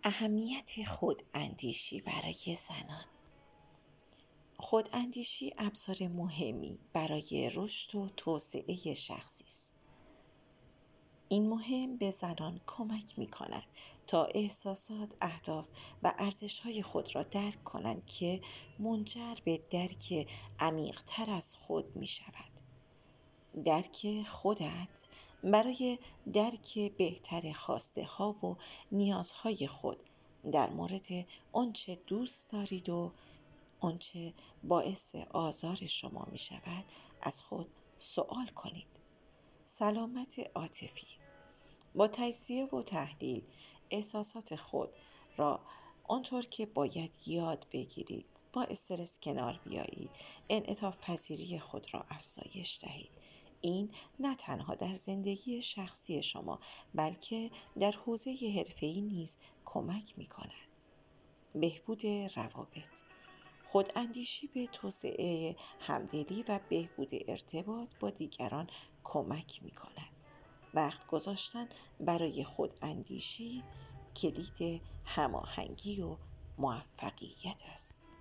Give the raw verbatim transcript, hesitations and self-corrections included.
اهمیت خوداندیشی برای زنان. خوداندیشی ابزار مهمی برای رشد و توسعه شخصی است. این مهم به زنان کمک می کند تا احساسات، اهداف و ارزش‌های خود را درک کنند که منجر به درک عمیق‌تر از خود می شود. درک خودت برای درک بهتر خواسته ها و نیازهای خود در مورد آنچه دوست دارید و آنچه باعث آزار شما می شود از خود سوال کنید. سلامت عاطفی: با تجزیه و تحلیل احساسات خود را آنطور که باید یاد بگیرید، با استرس کنار بیایید، انعطاف پذیری خود را افزایش دهید. این نه تنها در زندگی شخصی شما بلکه در حوزه حرفه‌ای نیز کمک می کند. بهبود روابط: خوداندیشی به توسعه همدلی و بهبود ارتباط با دیگران کمک می کند. وقت گذاشتن برای خوداندیشی کلید هماهنگی و موفقیت است.